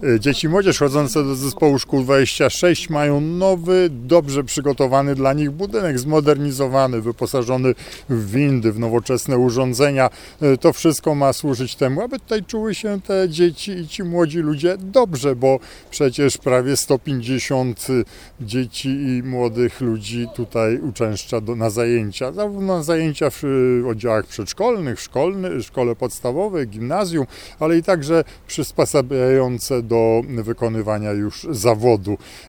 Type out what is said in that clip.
Dzieci i młodzież chodzące do zespołu Szkół 26 mają nowy, dobrze przygotowany dla nich budynek, zmodernizowany, wyposażony w windy, w nowoczesne urządzenia. To wszystko ma służyć temu, aby tutaj czuły się te dzieci i ci młodzi ludzie dobrze, bo przecież prawie 150 dzieci i młodych ludzi tutaj uczęszcza na zajęcia. Zarówno na zajęcia w oddziałach przedszkolnych, szkole podstawowej, gimnazjum, ale i także przysposabiające do wykonywania już zawodu.